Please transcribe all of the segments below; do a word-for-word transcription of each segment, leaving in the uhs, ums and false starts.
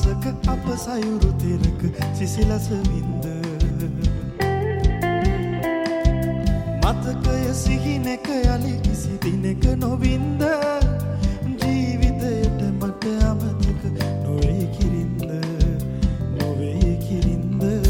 සවසක අප සයුරු තිරක සිසිලස වින්ද මතකය සිහිනක යලි කිසි දිනක නොවින්ද ජීවිතයට මට අමතක නොවේ කිරින්ද නොවේ කිරින්ද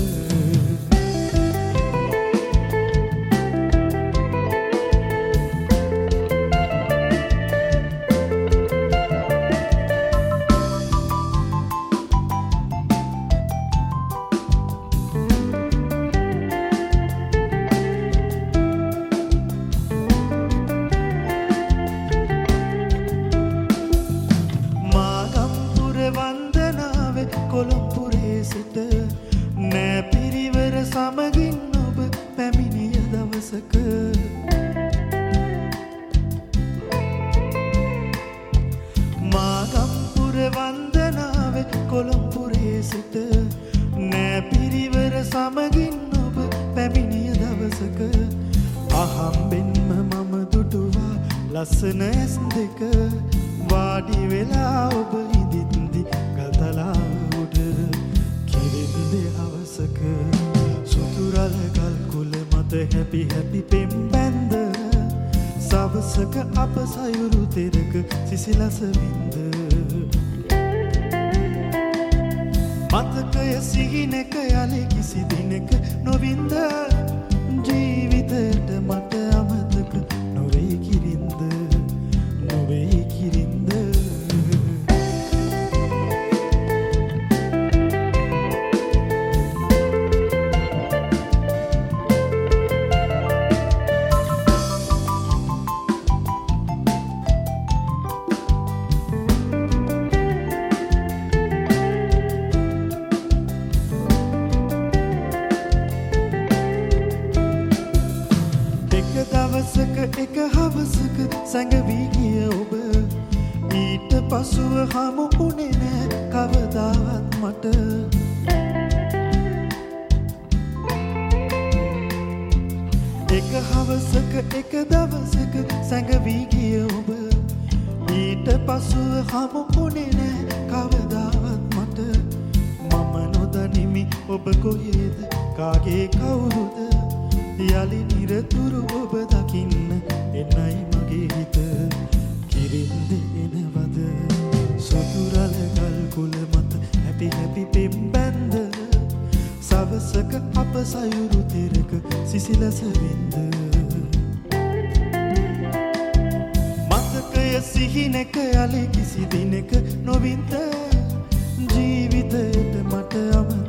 කොළඹුරේ සිට නෑ පිරිවර සමගින් ඔබ පැමිණිය දවසක මාගම්පුර වන්දනාවේ කොළඹුරේ සිට නෑ පිරිවර සමගින් ඔබ පැමිණිය දවසක අහම්බෙන්ම මම දුටුවා ලස්සන ඇස් දෙක වාඩි වෙලා ඔබ ඉදිද්දි ගල්තලාව අවසක සුතුරල ගල් කුල මත හැපි හැපි පෙම් බැන්ද සවසක අප සයුරු තෙරක සිසිලස වින්ද මතකය සිහිනක යලි කිසි දිනක නොවින්ද ජීවිතයට මට අමතක නොවේ කිරින්ද නොවේ කිරින්ද දවසක එක හවසක සැඟවී ගිය ඔබ ඊට පසුව හමු වුණේ නෑ කවදාවත් මට එක හවසක එක දවසක සැඟවී ගිය ඔබ ඊට පසුව හමු වුණේ නෑ කවදාවත් මට මම නොදනිමි ඔබ කොහේද කාගේ කවුරුද යලි නිරතුරු ඔබ දකින්න එන්නයි මගේ හිත කිරින්ද එනවද සොතුරල ගල් කුල මත හැපි හැපි පෙම් බැන්ද සවසක අප සයුරු තෙරක සිසිලස වින්ද මතකය සිහිනක යලි කිසි දිනක නොවින්ද ජීවිතයට මට අම